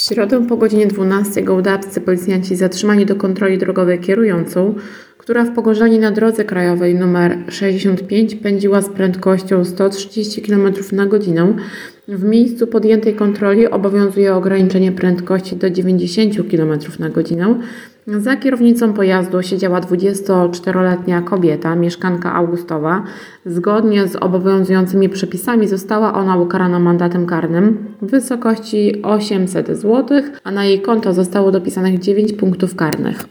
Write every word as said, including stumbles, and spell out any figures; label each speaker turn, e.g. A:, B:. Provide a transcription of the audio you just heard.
A: środę po godzinie dwunastej gołdapscy policjanci zatrzymali do kontroli drogowej kierującą, która w Pogorzani na drodze krajowej nr sześćdziesiąt pięć pędziła z prędkością sto trzydzieści kilometrów na godzinę. W miejscu podjętej kontroli obowiązuje ograniczenie prędkości do dziewięćdziesiąt kilometrów na godzinę. Za kierownicą pojazdu siedziała dwudziestoczteroletnia kobieta, mieszkanka Augustowa. Zgodnie z obowiązującymi przepisami została ona ukarana mandatem karnym w wysokości osiemset złotych, a na jej konto zostało dopisanych dziewięć punktów karnych.